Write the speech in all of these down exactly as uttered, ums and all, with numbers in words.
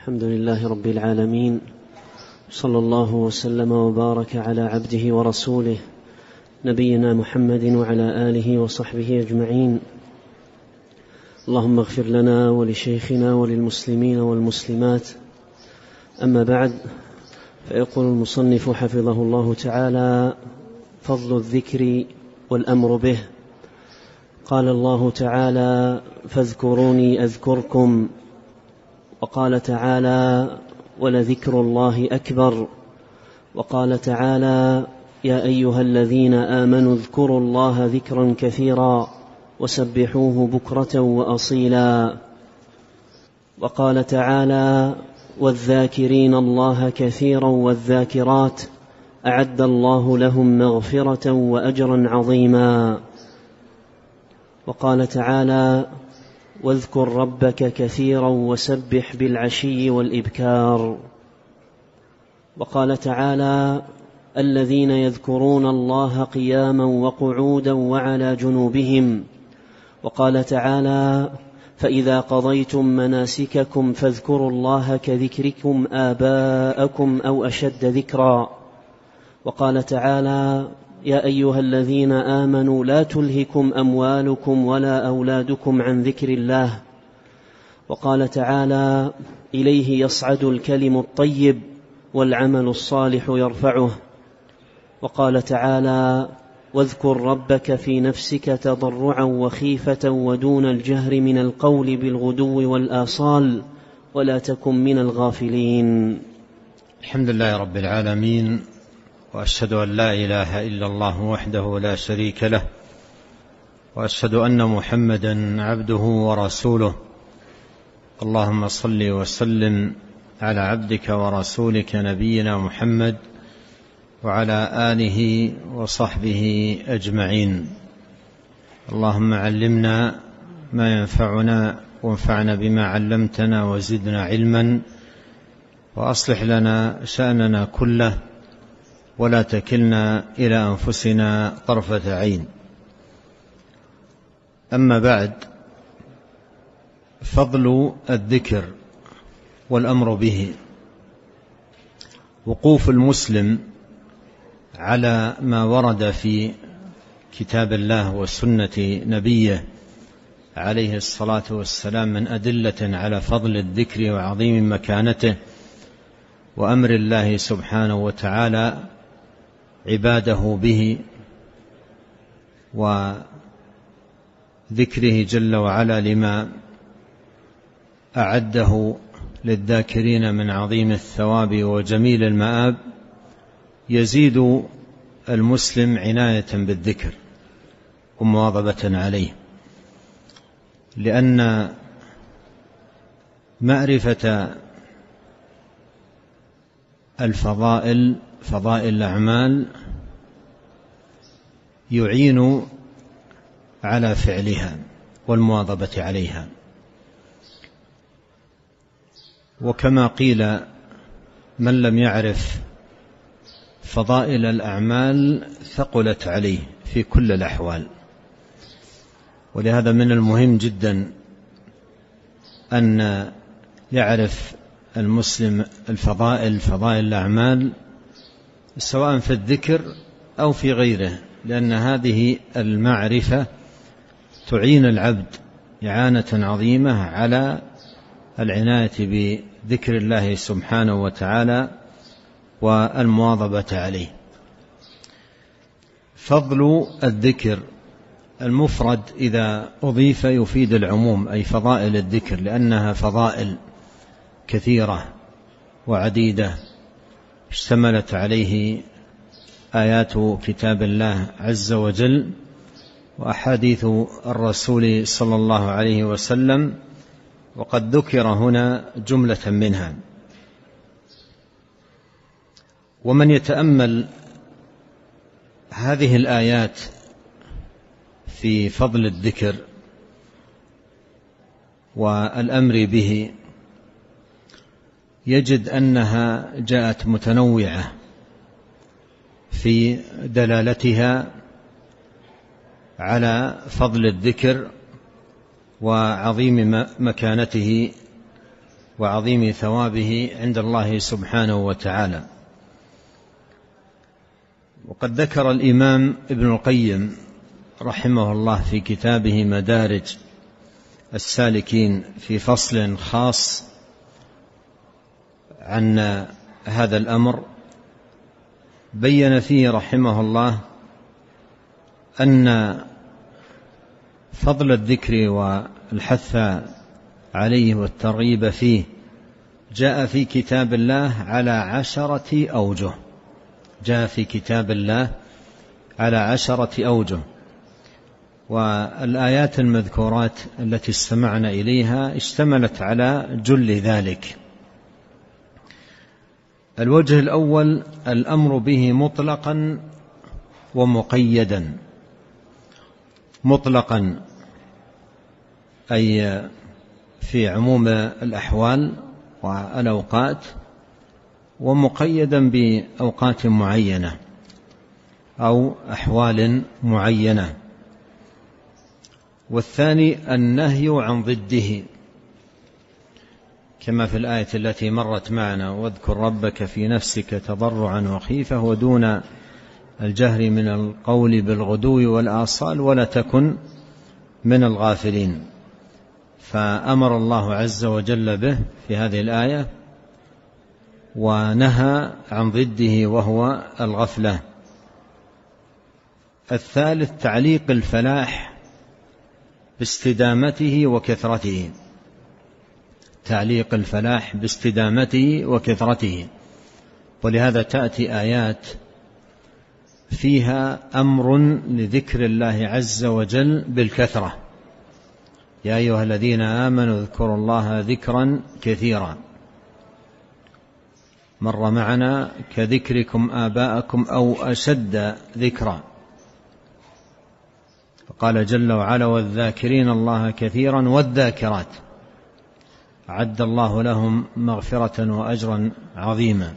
الحمد لله رب العالمين، صلى الله وسلم وبارك على عبده ورسوله نبينا محمد وعلى آله وصحبه أجمعين. اللهم اغفر لنا ولشيخنا وللمسلمين والمسلمات. أما بعد، فيقول المصنف حفظه الله تعالى: فضل الذكر والأمر به. قال الله تعالى: فاذكروني أذكركم. وقال تعالى: ولذكر الله أكبر. وقال تعالى: يا أيها الذين آمنوا اذكروا الله ذكرا كثيرا وسبحوه بكرة وأصيلا. وقال تعالى: والذاكرين الله كثيرا والذاكرات أعد الله لهم مغفرة وأجرا عظيما. وقال تعالى: واذكر ربك كثيرا وسبح بالعشي والإبكار. وقال تعالى: الذين يذكرون الله قياما وقعودا وعلى جنوبهم. وقال تعالى: فإذا قضيتم مناسككم فاذكروا الله كذكركم آباءكم أو أشد ذكرا. وقال تعالى: يا أيها الذين آمنوا لا تلهكم أموالكم ولا أولادكم عن ذكر الله. وقال تعالى: إليه يصعد الكلم الطيب والعمل الصالح يرفعه. وقال تعالى: واذكر ربك في نفسك تضرعا وخيفة ودون الجهر من القول بالغدو والآصال ولا تكن من الغافلين. الحمد لله رب العالمين، وأشهد أن لا إله إلا الله وحده لا شريك له، وأشهد أن محمدا عبده ورسوله. اللهم صل وسلم على عبدك ورسولك نبينا محمد وعلى آله وصحبه أجمعين. اللهم علمنا ما ينفعنا وانفعنا بما علمتنا وزدنا علما، وأصلح لنا شأننا كله ولا تكلنا إلى أنفسنا طرفة عين. أما بعد، فضل الذكر والأمر به. وقوف المسلم على ما ورد في كتاب الله وسنة نبيه عليه الصلاة والسلام من أدلة على فضل الذكر وعظيم مكانته وأمر الله سبحانه وتعالى عباده به، وذكره جل وعلا لما أعده للذاكرين من عظيم الثواب وجميل المآب، يزيد المسلم عناية بالذكر ومواظبة عليه، لأن معرفة الفضائل فضائل الأعمال يعين على فعلها والمواظبة عليها. وكما قيل: من لم يعرف فضائل الأعمال ثقلت عليه في كل الأحوال. ولهذا من المهم جدا أن يعرف المسلم الفضائل فضائل الأعمال سواء في الذكر أو في غيره، لأن هذه المعرفة تعين العبد إعانة عظيمة على العناية بذكر الله سبحانه وتعالى والمواظبة عليه. فضل الذكر المفرد إذا أضيف يفيد العموم، أي فضائل الذكر، لأنها فضائل كثيرة وعديدة اشتملت عليه آيات كتاب الله عز وجل وأحاديث الرسول صلى الله عليه وسلم، وقد ذكر هنا جملة منها. ومن يتأمل هذه الآيات في فضل الذكر والأمر به يجد أنها جاءت متنوعة في دلالتها على فضل الذكر وعظيم مكانته وعظيم ثوابه عند الله سبحانه وتعالى. وقد ذكر الإمام ابن القيم رحمه الله في كتابه مدارج السالكين في فصل خاص عن هذا الأمر، بين فيه رحمه الله أن فضل الذكر والحث عليه والترغيب فيه جاء في كتاب الله على عشرة أوجه جاء في كتاب الله على عشرة أوجه. والآيات المذكورات التي استمعنا إليها اشتملت على جل ذلك. الوجه الأول الأمر به مطلقا ومقيدا. مطلقا أي في عموم الأحوال والأوقات، ومقيدا بأوقات معينة أو أحوال معينة. والثاني النهي عن ضده، كما في الآية التي مرت معنا: واذكر ربك في نفسك تضرعا وخيفة ودون الجهر من القول بالغدو والآصال ولا تكن من الغافلين. فأمر الله عز وجل به في هذه الآية ونهى عن ضده وهو الغفلة. الثالث تعليق الفلاح باستدامته وكثرته تعليق الفلاح باستدامته وكثرته. ولهذا تأتي آيات فيها أمر لذكر الله عز وجل بالكثرة: يا أيها الذين آمنوا اذكروا الله ذكرا كثيرا. مر معنا كذكركم آباءكم أو أشد ذكرا. فقال جل وعلا: والذاكرين الله كثيرا والذاكرات أعد الله لهم مغفرة وأجرا عظيما.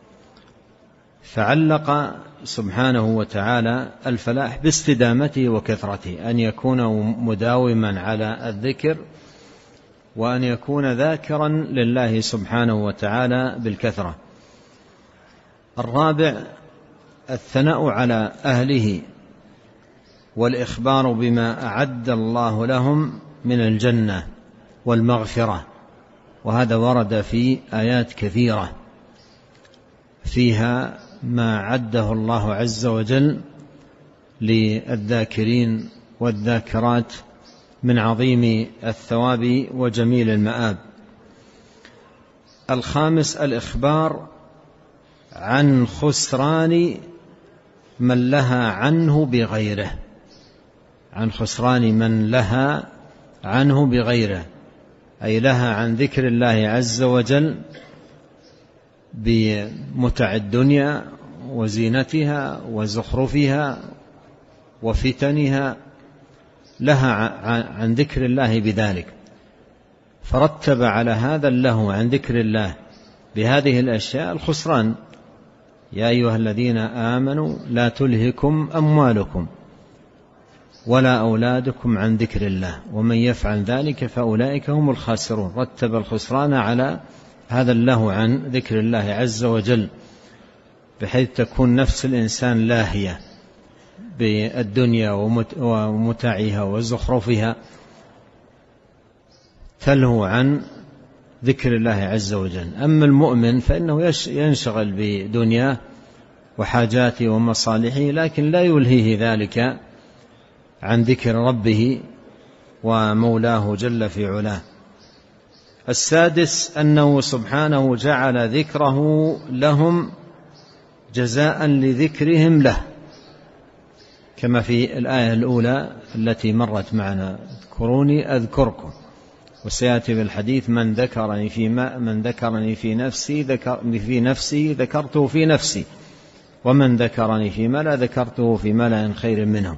فعلق سبحانه وتعالى الفلاح باستدامته وكثرته، أن يكون مداوما على الذكر، وأن يكون ذاكرا لله سبحانه وتعالى بالكثرة. الرابع الثناء على أهله والإخبار بما أعد الله لهم من الجنة والمغفرة، وهذا ورد في آيات كثيرة فيها ما عده الله عز وجل للذاكرين والذاكرات من عظيم الثواب وجميل المآب. الخامس الإخبار عن خسران من لها عنه بغيره عن خسران من لها عنه بغيره أي لها عن ذكر الله عز وجل بمتع الدنيا وزينتها وزخرفها وفتنها، لها عن ذكر الله بذلك، فرتب على هذا اللهو عن ذكر الله بهذه الأشياء الخسران: يا أيها الذين آمنوا لا تلهكم أموالكم ولا أولادكم عن ذكر الله ومن يفعل ذلك فأولئك هم الخاسرون. رتب الخسران على هذا اللهو عن ذكر الله عز وجل، بحيث تكون نفس الإنسان لاهية بالدنيا ومتعها وزخرفها، تلهو عن ذكر الله عز وجل. أما المؤمن فإنه ينشغل بدنياه وحاجاته ومصالحه، لكن لا يلهيه ذلك عن ذكر ربه ومولاه جل في علاه. السادس أنه سبحانه جعل ذكره لهم جزاء لذكرهم له، كما في الآية الأولى التي مرت معنا: اذكروني أذكركم. وسيأتي بالحديث: من ذكرني في ما من ذكرني في نفسي ذكر في نفسي ذكرته في نفسي ومن ذكرني في ملأ ذكرته في ملأ خير منهم.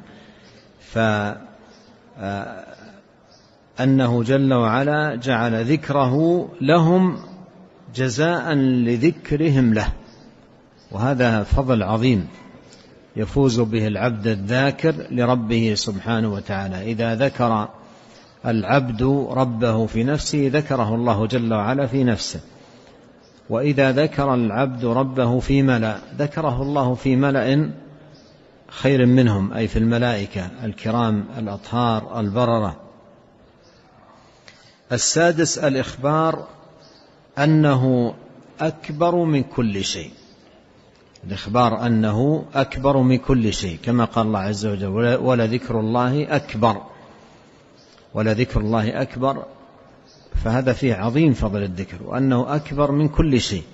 فأنه جل وعلا جعل ذكره لهم جزاء لذكرهم له، وهذا فضل عظيم يفوز به العبد الذاكر لربه سبحانه وتعالى. إذا ذكر العبد ربه في نفسه ذكره الله جل وعلا في نفسه، وإذا ذكر العبد ربه في ملأ ذكره الله في ملأ خير منهم، أي في الملائكة الكرام الأطهار البررة. السادس الإخبار أنه أكبر من كل شيء، الإخبار أنه أكبر من كل شيء، كما قال الله عز وجل: ولذكر الله أكبر، ولذكر الله أكبر، فهذا فيه عظيم فضل الذكر، وأنه أكبر من كل شيء.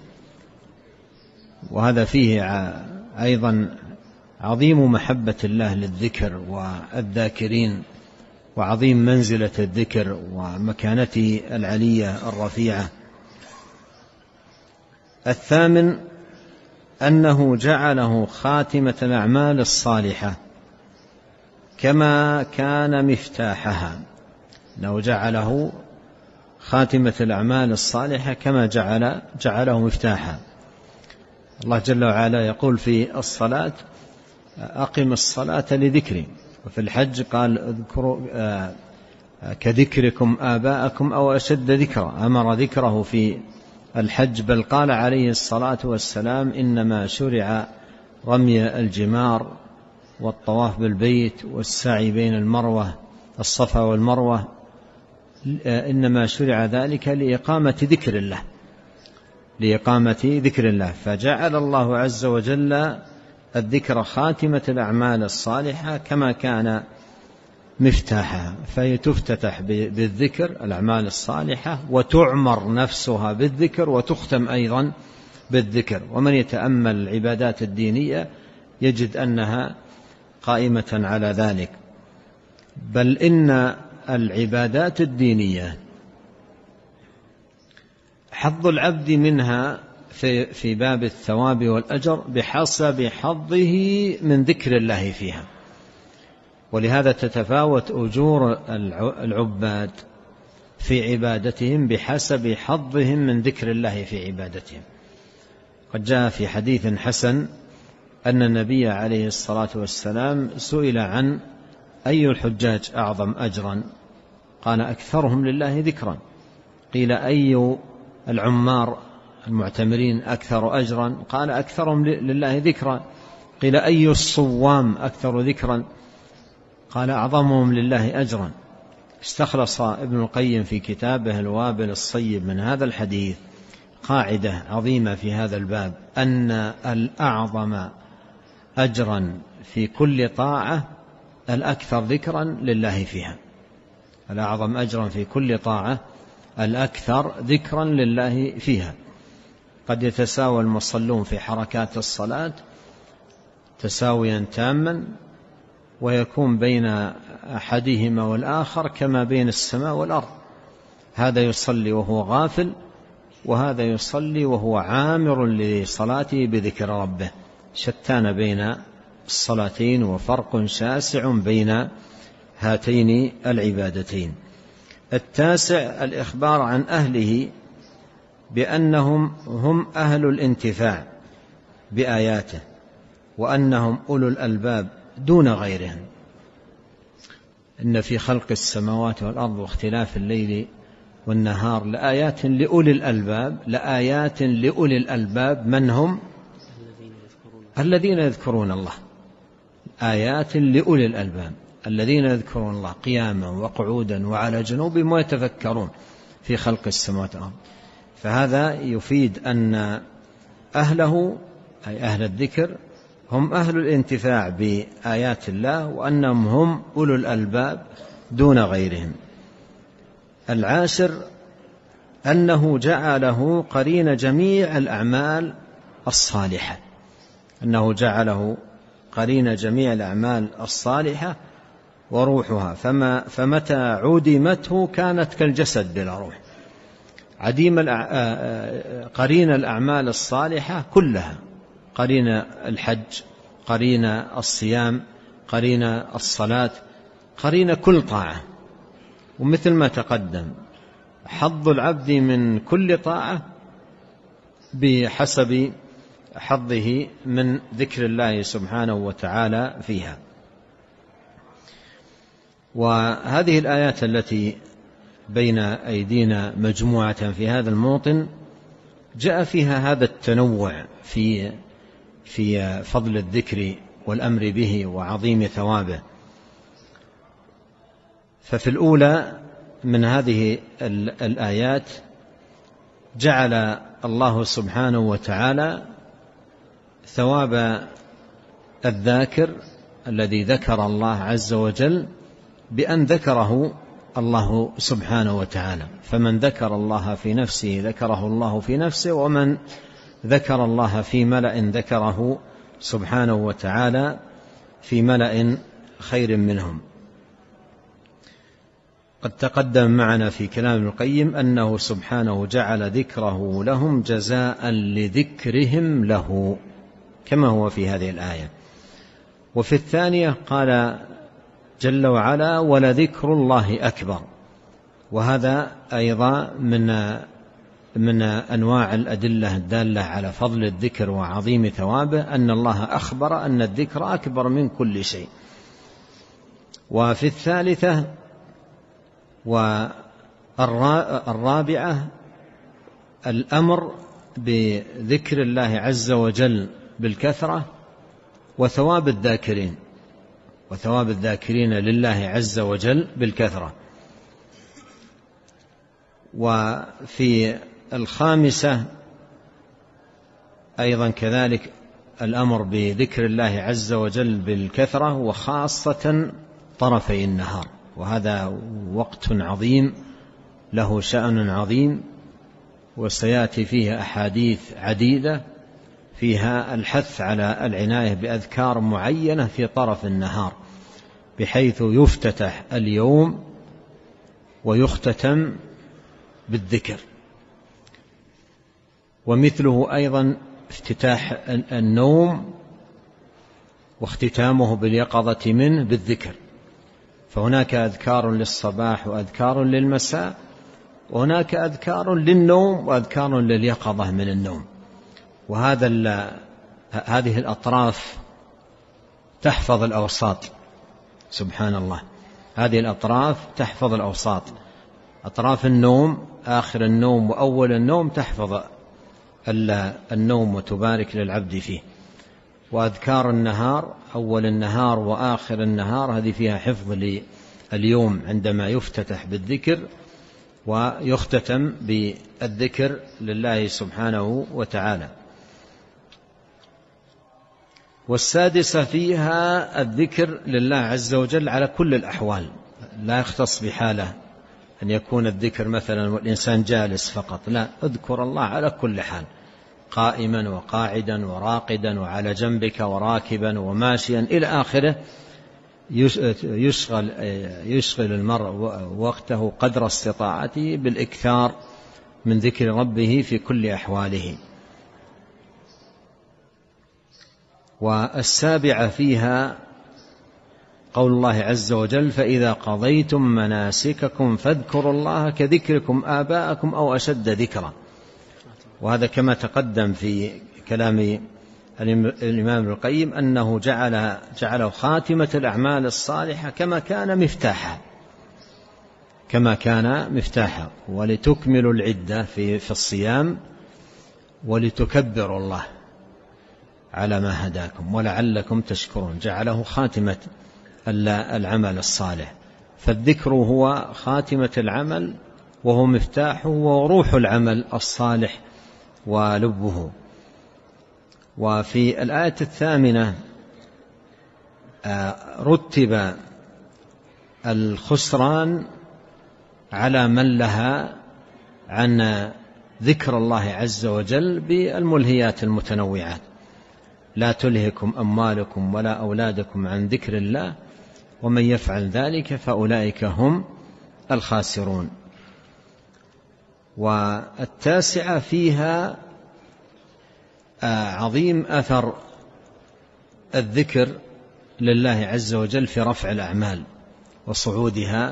وهذا فيه أيضا عظيم محبة الله للذكر والذاكرين، وعظيم منزلة الذكر ومكانته العلية الرفيعة. الثامن أنه جعله خاتمة الأعمال الصالحة كما كان مفتاحها، أنه جعله خاتمة الأعمال الصالحة كما جعل جعله مفتاحا. الله جل وعلا يقول في الصلاة: أقم الصلاة لذكري، وفي الحج قال: اذكروا كذكركم آباءكم أو أشد ذكرا، أمر ذكره في الحج، بل قال عليه الصلاة والسلام: إنما شرع رمي الجمار والطواف بالبيت والسعي بين المروة الصفا والمروة، إنما شرع ذلك لإقامة ذكر الله، لإقامة ذكر الله. فجعل الله عز وجل الذكر خاتمة الأعمال الصالحة كما كان مفتاحها، فهي تفتتح بالذكر الأعمال الصالحة، وتعمر نفسها بالذكر، وتختم أيضا بالذكر. ومن يتأمل العبادات الدينية يجد أنها قائمة على ذلك، بل إن العبادات الدينية حظ العبد منها في في باب الثواب والأجر بحسب حظه من ذكر الله فيها، ولهذا تتفاوت أجور العباد في عبادتهم بحسب حظهم من ذكر الله في عبادتهم. قد جاء في حديث حسن أن النبي عليه الصلاة والسلام سئل عن أي الحجاج أعظم أجرا، قال: أكثرهم لله ذكرا. قيل: أي العمار المعتمرين أكثر أجرا؟ قال: أكثرهم لله ذكرا. قيل: أي الصوام أكثر ذكرا؟ قال: أعظمهم لله أجرا. استخلص ابن القيم في كتابه الوابل الصيب من هذا الحديث قاعدة عظيمة في هذا الباب، أن الأعظم أجرا في كل طاعة الأكثر ذكرا لله فيها، الأعظم أجرا في كل طاعة الأكثر ذكرا لله فيها. قد يتساوى المصلون في حركات الصلاة تساويا تاما، ويكون بين أحدهما والآخر كما بين السماء والأرض، هذا يصلي وهو غافل، وهذا يصلي وهو عامر لصلاته بذكر ربه، شتان بين الصلاتين وفرق شاسع بين هاتين العبادتين. التاسع الإخبار عن أهله بأنهم هم أهل الانتفاع بآياته، وأنهم أولو الألباب دون غيرهم. إن في خلق السماوات والأرض واختلاف الليل والنهار لآيات لأولي الألباب، لآيات لأولي الألباب من هم؟ الذين يذكرون الله. آيات لأولي الألباب الذين يذكرون الله قياما وقعودا وعلى جنوبهم ويتفكرون في خلق السماوات والأرض. فهذا يفيد أن أهله أي أهل الذكر هم أهل الانتفاع بآيات الله، وأنهم هم أولو الألباب دون غيرهم. العاشر أنه جعله قرين جميع الأعمال الصالحة، أنه جعله قرين جميع الأعمال الصالحة وروحها، فما فمتى عدمته كانت كالجسد بلا روح. عديم قرين الأعمال الصالحة كلها، قرين الحج، قرين الصيام، قرين الصلاة، قرين كل طاعة. ومثل ما تقدم حظ العبد من كل طاعة بحسب حظه من ذكر الله سبحانه وتعالى فيها. وهذه الآيات التي بين أيدينا مجموعة في هذا الموطن جاء فيها هذا التنوع في في فضل الذكر والأمر به وعظيم ثوابه. ففي الأولى من هذه الآيات جعل الله سبحانه وتعالى ثواب الذاكر الذي ذكر الله عز وجل بأن ذكره الله سبحانه وتعالى، فمن ذكر الله في نفسه ذكره الله في نفسه، ومن ذكر الله في ملأ ذكره سبحانه وتعالى في ملأ خير منهم. قد تقدم معنا في كلام ابن القيم أنه سبحانه جعل ذكره لهم جزاء لذكرهم له كما هو في هذه الآية. وفي الثانية قال جل وعلا ولذكر الله أكبر، وهذا أيضا من من أنواع الأدلة الدالة على فضل الذكر وعظيم ثوابه، أن الله أخبر أن الذكر أكبر من كل شيء. وفي الثالثة والرابعة الأمر بذكر الله عز وجل بالكثرة وثواب الذاكرين وثواب الذاكرين لله عز وجل بالكثرة. وفي الخامسة أيضا كذلك الأمر بذكر الله عز وجل بالكثرة وخاصة طرفي النهار، وهذا وقت عظيم له شأن عظيم، وسيأتي فيه أحاديث عديدة فيها الحث على العناية بأذكار معينة في طرف النهار، بحيث يفتتح اليوم ويختتم بالذكر. ومثله أيضا افتتاح النوم واختتامه باليقظة منه بالذكر، فهناك أذكار للصباح وأذكار للمساء، وهناك أذكار للنوم وأذكار لليقظة من النوم. وهذا هذه الأطراف تحفظ الأوساط، سبحان الله، هذه الأطراف تحفظ الأوساط، أطراف النوم آخر النوم وأول النوم تحفظ النوم وتبارك للعبد فيه. وأذكار النهار أول النهار وآخر النهار هذه فيها حفظ لليوم عندما يفتتح بالذكر ويختتم بالذكر لله سبحانه وتعالى. والسادسة فيها الذكر لله عز وجل على كل الأحوال، لا يختص بحاله أن يكون الذكر مثلا والإنسان جالس فقط، لا، اذكر الله على كل حال، قائما وقاعدا وراقدا وعلى جنبك وراكبا وماشيا إلى آخره. يشغل, يشغل المرء وقته قدر استطاعته بالإكثار من ذكر ربه في كل أحواله. والسابعة فيها قول الله عز وجل فإذا قضيتم مناسككم فاذكروا الله كذكركم آباءكم أو أشد ذكرا. وهذا كما تقدم في كلام الإمام ابن القيم أنه جعل جعله خاتمة الأعمال الصالحة كما كان مفتاحا كما كان مفتاحا ولتكملوا العدة في في الصيام ولتكبروا الله على ما هداكم ولعلكم تشكرون، جعله خاتمة العمل الصالح. فالذكر هو خاتمة العمل وهو مفتاحه وروح العمل الصالح ولبه. وفي الآية الثامنة رتب الخسران على من لها عن ذكر الله عز وجل بالملهيات المتنوعات، لا تلهكم أموالكم ولا أولادكم عن ذكر الله ومن يفعل ذلك فأولئك هم الخاسرون. والتاسعة فيها عظيم أثر الذكر لله عز وجل في رفع الأعمال وصعودها.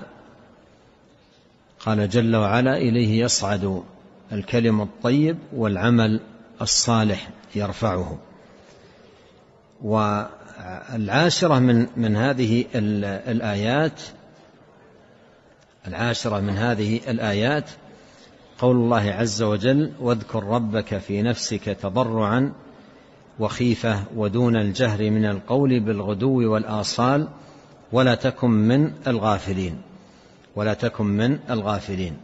قال جل وعلا إليه يصعد الكلم الطيب والعمل الصالح يرفعه. والعاشرة من, من هذه الآيات العاشرة من هذه الآيات قول الله عز وجل: واذكر ربك في نفسك تضرعا وخيفة ودون الجهر من القول بالغدو والآصال ولا تكن من الغافلين ولا تكن من الغافلين.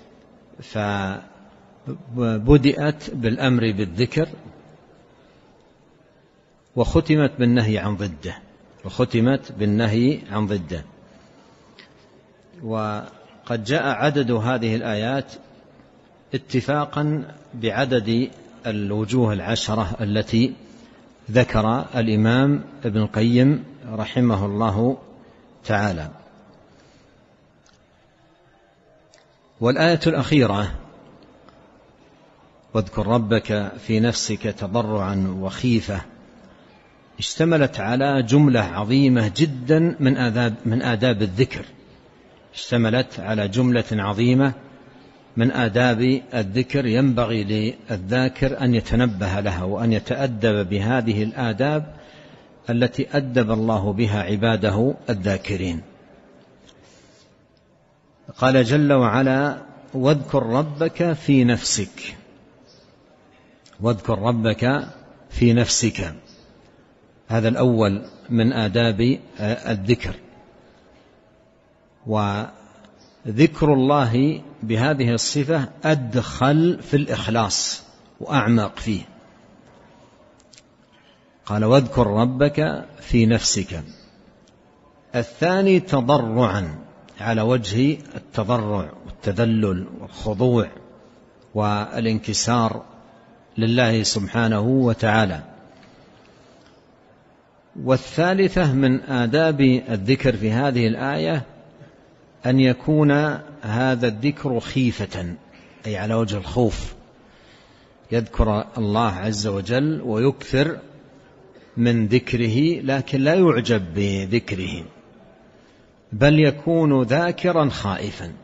فبدأت بالأمر بالذكر وختمت بالنهي عن ضده وختمت بالنهي عن ضده وقد جاء عدد هذه الآيات اتفاقا بعدد الوجوه العشرة التي ذكر الإمام ابن القيم رحمه الله تعالى. والآية الأخيرة: واذكر ربك في نفسك تضرعا وخيفة، اشتملت على جملة عظيمة جدا من آداب, من آداب الذكر اشتملت على جملة عظيمة من آداب الذكر ينبغي للذاكر أن يتنبه لها وأن يتأدب بهذه الآداب التي أدب الله بها عباده الذاكرين. قال جل وعلا: واذكر ربك في نفسك. واذكر ربك في نفسك، هذا الأول من آداب الذكر. وذكر الله بهذه الصفة أدخل في الإخلاص وأعمق فيه. قال: واذكر ربك في نفسك. الثاني تضرعا، على وجه التضرع والتذلل والخضوع والانكسار لله سبحانه وتعالى. والثالثة من آداب الذكر في هذه الآية أن يكون هذا الذكر خيفة، أي على وجه الخوف، يذكر الله عز وجل ويكثر من ذكره، لكن لا يعجب بذكره، بل يكون ذاكرا خائفا.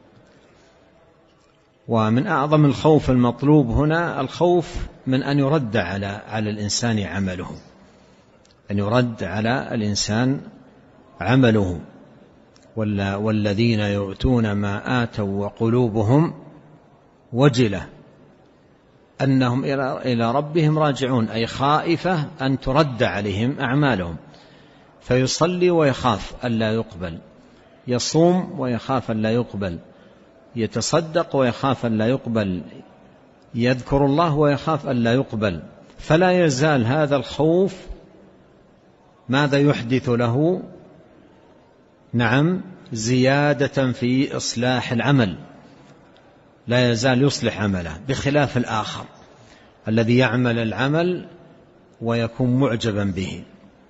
ومن أعظم الخوف المطلوب هنا الخوف من أن يرد على على الإنسان عمله، أن يرد على الإنسان عمله. والذين يؤتون ما آتوا وقلوبهم وجلة أنهم إلى ربهم راجعون، أي خائفة أن ترد عليهم أعمالهم، فيصلي ويخاف ألا يقبل، يصوم ويخاف ألا يقبل، يتصدق ويخاف ألا يقبل، يذكر الله ويخاف ألا يقبل. فلا يزال هذا الخوف ماذا يحدث له؟ نعم، زيادة في إصلاح العمل، لا يزال يصلح عمله، بخلاف الآخر الذي يعمل العمل ويكون معجبا به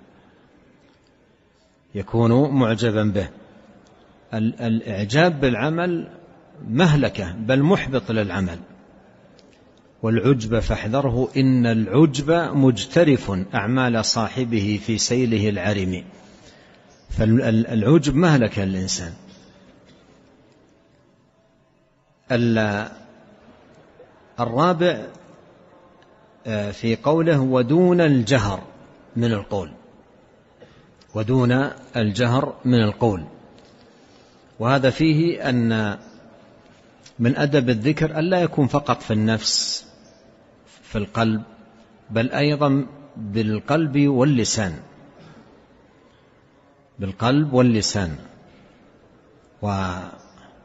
يكون معجبا به. الإعجاب بالعمل مهلكة، بل محبط للعمل. والعجب فاحذره إن العجب مجترف أعمال صاحبه في سيله العرم. فالعجب مهلكة للإنسان. الرابع في قوله: ودون الجهر من القول. ودون الجهر من القول، وهذا فيه أن من أدب الذكر ألا يكون فقط في النفس في القلب، بل أيضا بالقلب واللسان بالقلب واللسان وهذا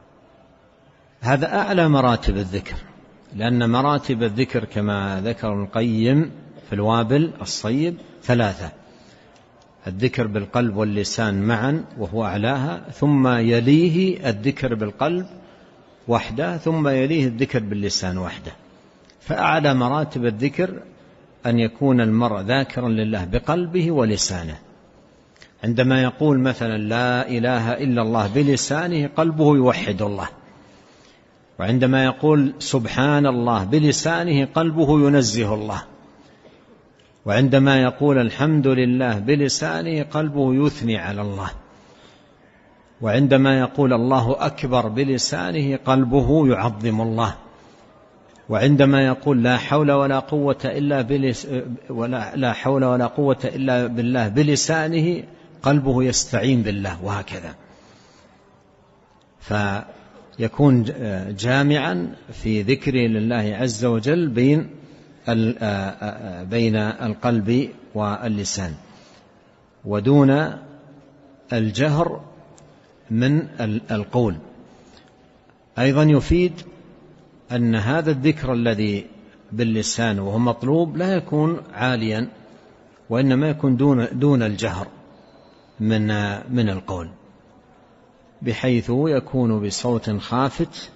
أعلى مراتب الذكر، لأن مراتب الذكر كما ذكر ابن القيم في الوابل الصيب ثلاثة: الذكر بالقلب واللسان معا وهو أعلاها، ثم يليه الذكر بالقلب وحده، ثم يليه الذكر باللسان وحده. فأعلى مراتب الذكر أن يكون المرء ذاكرا لله بقلبه ولسانه. عندما يقول مثلا لا إله إلا الله بلسانه قلبه يوحد الله، وعندما يقول سبحان الله بلسانه قلبه ينزه الله، وعندما يقول الحمد لله بلسانه قلبه يثني على الله، وعندما يقول الله أكبر بلسانه قلبه يعظم الله، وعندما يقول لا حول ولا قوة إلا بلس ولا لا حول ولا قوة إلا بالله بلسانه قلبه يستعين بالله، وهكذا. فيكون جامعا في ذكر لله عز وجل بين بين القلب واللسان، ودون الجهر من القول. أيضا يفيد أن هذا الذكر الذي باللسان وهو مطلوب لا يكون عاليا، وإنما يكون دون دون الجهر من من القول، بحيث يكون بصوت خافت،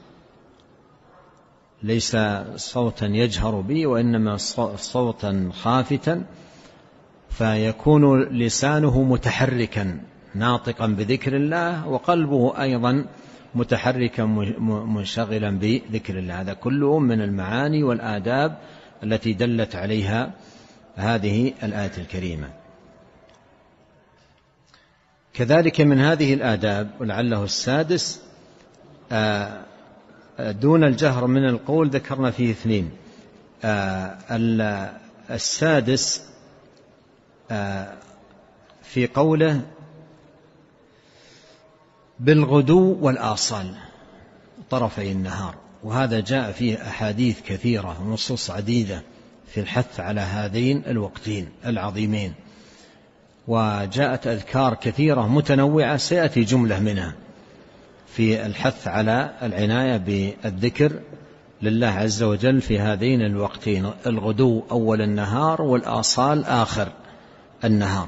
ليس صوتا يجهر به وإنما صوتا خافتا، فيكون لسانه متحركا ناطقا بذكر الله، وقلبه أيضا متحركا منشغلا بذكر الله. هذا كله من المعاني والآداب التي دلت عليها هذه الآية الكريمة. كذلك من هذه الآداب ولعله السادس دون الجهر من القول، ذكرنا فيه اثنين. السادس في قوله بالغدو والآصال طرفي النهار، وهذا جاء فيه أحاديث كثيرة ونصوص عديدة في الحث على هذين الوقتين العظيمين، وجاءت أذكار كثيرة متنوعة سيأتي جملة منها في الحث على العناية بالذكر لله عز وجل في هذين الوقتين، الغدو أول النهار والآصال آخر النهار.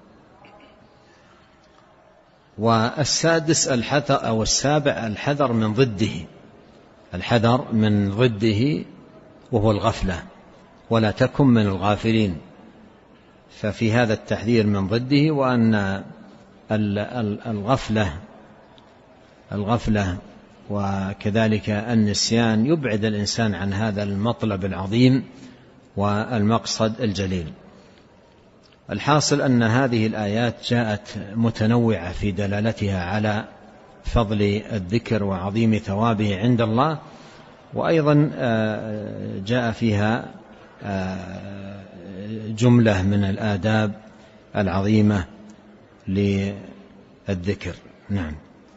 والسادس الحذر أو السابع الحذر من ضده، الحذر من ضده وهو الغفلة، ولا تكن من الغافلين. ففي هذا التحذير من ضده، وأن الغفلة الغفلة وكذلك النسيان يبعد الإنسان عن هذا المطلب العظيم والمقصد الجليل. الحاصل أن هذه الآيات جاءت متنوعة في دلالتها على فضل الذكر وعظيم ثوابه عند الله، وأيضا جاء فيها جملة من الآداب العظيمة للذكر. نعم.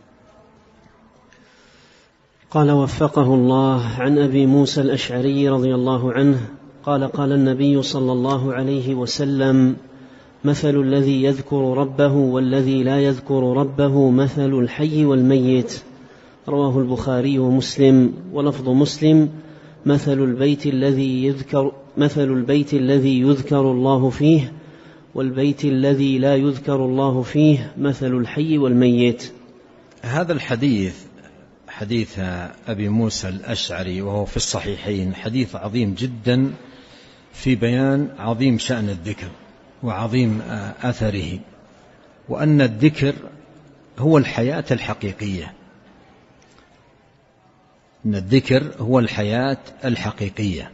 قال وفقه الله عن أبي موسى الأشعري رضي الله عنه قال قال النبي صلى الله عليه وسلم: مثل الذي يذكر ربه والذي لا يذكر ربه مثل الحي والميت. رواه البخاري ومسلم. ولفظ مسلم: مثل البيت الذي يذكر مثل البيت الذي يذكر الله فيه والبيت الذي لا يذكر الله فيه مثل الحي والميت. هذا الحديث حديث أبي موسى الأشعري وهو في الصحيحين حديث عظيم جدا في بيان عظيم شأن الذكر وعظيم أثره، وأن الذكر هو الحياة الحقيقية، أن الذكر هو الحياة الحقيقية.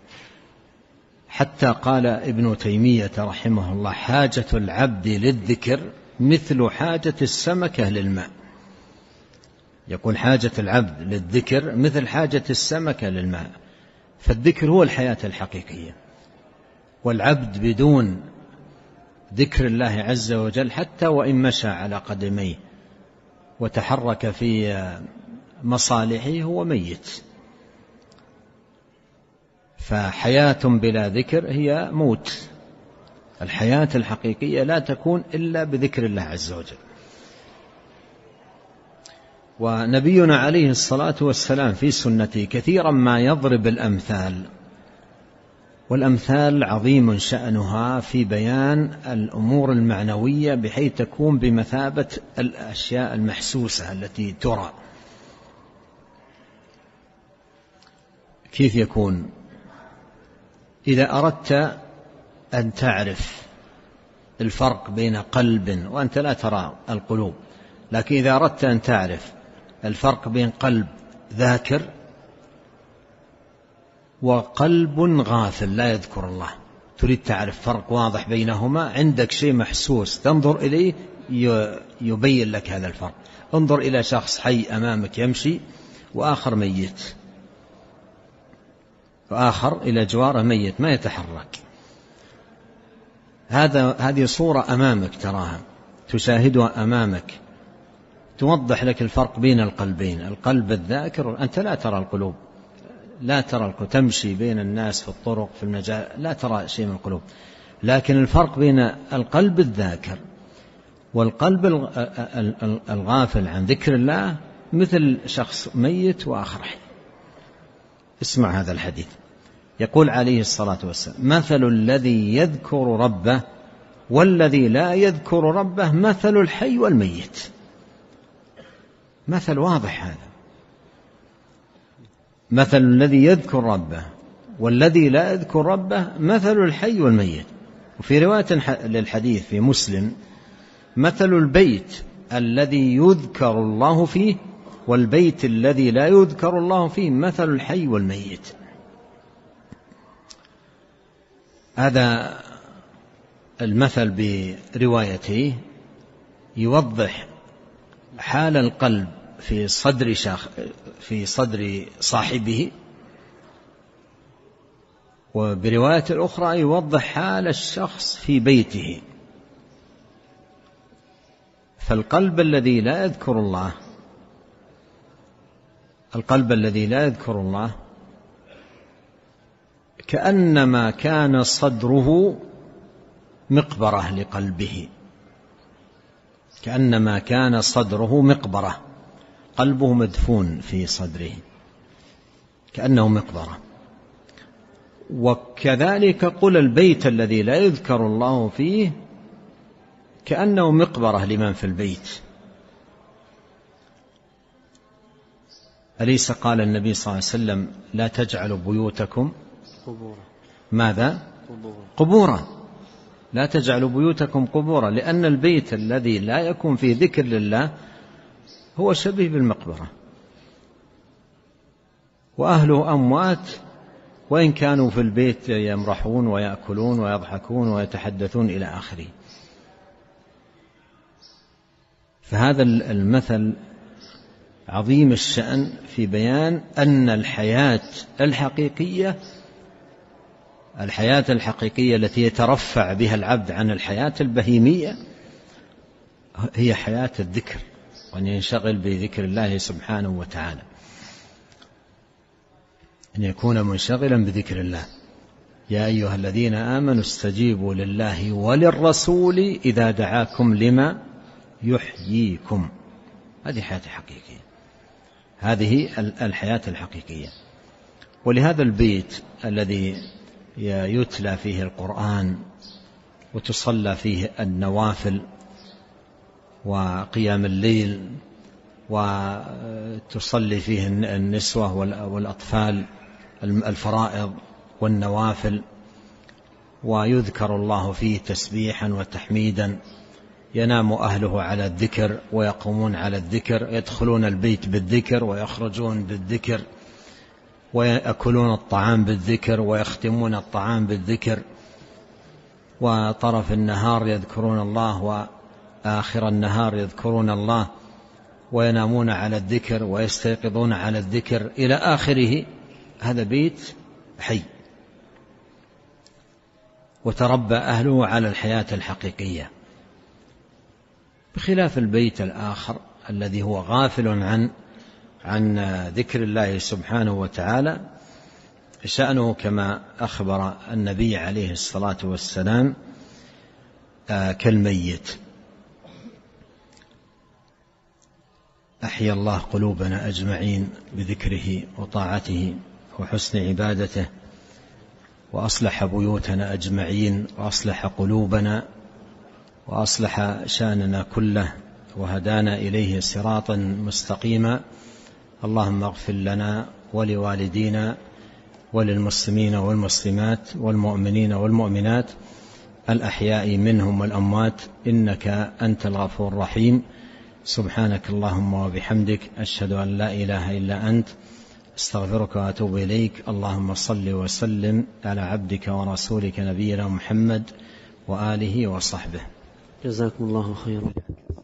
حتى قال ابن تيمية رحمه الله: حاجة العبد للذكر مثل حاجة السمكة للماء. يقول حاجة العبد للذكر مثل حاجة السمكة للماء. فالذكر هو الحياة الحقيقية، والعبد بدون ذكر الله عز وجل حتى وإن مشى على قدميه وتحرك في مصالحه هو ميت. فحياة بلا ذكر هي موت. الحياة الحقيقية لا تكون إلا بذكر الله عز وجل. ونبينا عليه الصلاة والسلام في سنته كثيرا ما يضرب الأمثال، والأمثال عظيم شأنها في بيان الأمور المعنوية بحيث تكون بمثابة الأشياء المحسوسة التي ترى. كيف يكون؟ إذا أردت أن تعرف الفرق بين قلب، وأنت لا ترى القلوب، لكن إذا أردت أن تعرف الفرق بين قلب ذاكر وقلب غافل لا يذكر الله، تريد تعرف فرق واضح بينهما، عندك شيء محسوس تنظر إليه يبين لك هذا الفرق. انظر إلى شخص حي أمامك يمشي وآخر ميت، وآخر إلى جواره ميت ما يتحرك. هذا هذه صورة أمامك تراها، تشاهدها أمامك، توضح لك الفرق بين القلبين. القلب الذاكر، أنت لا ترى القلوب، لا ترى القلوب، تمشي بين الناس في الطرق في المجال لا ترى شيء من القلوب، لكن الفرق بين القلب الذاكر والقلب الغافل عن ذكر الله مثل شخص ميت وآخر حي. اسمع هذا الحديث، يقول عليه الصلاة والسلام: مثل الذي يذكر ربه والذي لا يذكر ربه مثل الحي والميت. مثل واضح هذا، مثل الذي يذكر ربه والذي لا يذكر ربه مثل الحي والميت. وفي رواية للحديث في مسلم: مثل البيت الذي يذكر الله فيه والبيت الذي لا يذكر الله فيه مثل الحي والميت. هذا المثل بروايته يوضح حال القلب في صدر شاخ في صدر صاحبه، وبرواية الأخرى يوضح حال الشخص في بيته. فالقلب الذي لا يذكر الله القلب الذي لا يذكر الله كأنما كان صدره مقبرة لقلبه، كأنما كان صدره مقبرة، قلبه مدفون في صدره كأنه مقبرة. وكذلك قل البيت الذي لا يذكر الله فيه كأنه مقبرة لمن في البيت. أليس قال النبي صلى الله عليه وسلم: لا تجعلوا بيوتكم قبورا؟ ماذا؟ قبورا. لا تجعلوا بيوتكم قبورا، لأن البيت الذي لا يكون فيه ذكر لله هو شبيه بالمقبرة، وأهله أموات وإن كانوا في البيت يمرحون ويأكلون ويضحكون ويتحدثون إلى آخره. فهذا المثل عظيم الشأن في بيان أن الحياة الحقيقية الحياة الحقيقية التي يترفع بها العبد عن الحياة البهيمية هي حياة الذكر، وأن ينشغل بذكر الله سبحانه وتعالى، أن يكون منشغلا بذكر الله. يا أيها الذين آمنوا استجيبوا لله وللرسول إذا دعاكم لما يحييكم. هذه حياة حقيقية، هذه الحياة الحقيقية. ولهذا البيت الذي يتلى فيه القرآن وتصلى فيه النوافل وقيام الليل وتصلي فيه النسوة والأطفال الفرائض والنوافل، ويذكر الله فيه تسبيحا وتحميدا، ينام أهله على الذكر ويقومون على الذكر، يدخلون البيت بالذكر ويخرجون بالذكر، ويأكلون الطعام بالذكر ويختمون الطعام بالذكر، وطرف النهار يذكرون الله وآخر النهار يذكرون الله، وينامون على الذكر ويستيقظون على الذكر إلى آخره. هذا بيت حي، وتربى أهله على الحياة الحقيقية، بخلاف البيت الآخر الذي هو غافل عن عن ذكر الله سبحانه وتعالى. شأنه كما أخبر النبي عليه الصلاة والسلام كالميت. أحيا الله قلوبنا أجمعين بذكره وطاعته وحسن عبادته، وأصلح بيوتنا أجمعين، وأصلح قلوبنا، وأصلح شأننا كله، وهدانا إليه صراطا مستقيما. اللهم اغفر لنا ولوالدينا وللمسلمين والمسلمات والمؤمنين والمؤمنات الأحياء منهم والأموات، إنك أنت الغفور الرحيم. سبحانك اللهم وبحمدك، أشهد أن لا إله إلا أنت، استغفرك وأتوب إليك. اللهم صل وسلم على عبدك ورسولك نبينا محمد وآله وصحبه. جزاكم الله خيرا.